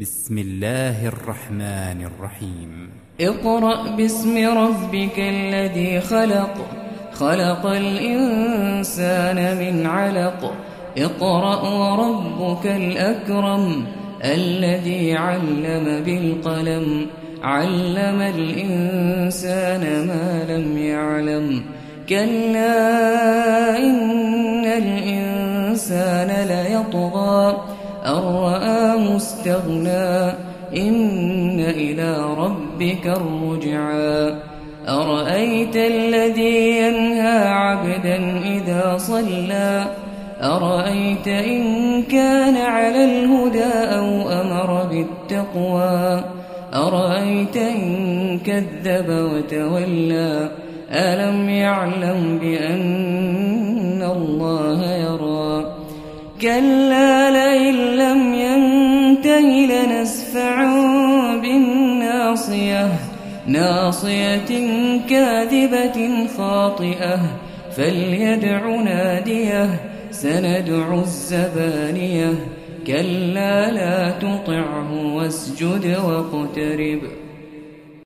بسم الله الرحمن الرحيم اقرأ باسم ربك الذي خلق خلق الإنسان من علق اقرأ وربك الأكرم الذي علم بالقلم علم الإنسان ما لم يعلم كلا إن الإنسان ليطغى أن رآه استغنى إن إلى ربك الرجعى أرأيت الذي ينهى عبدا إذا صلى أرأيت إن كان على الهدى أو أمر بالتقوى أرأيت إن كذب وتولى ألم يعلم بأن الله يرى كلا لئن لم ينته لنسفعا بالناصية ناصية كاذبة خاطئة فليدع ناديه سندع الزبانية كلا لا تطعه واسجد واقترب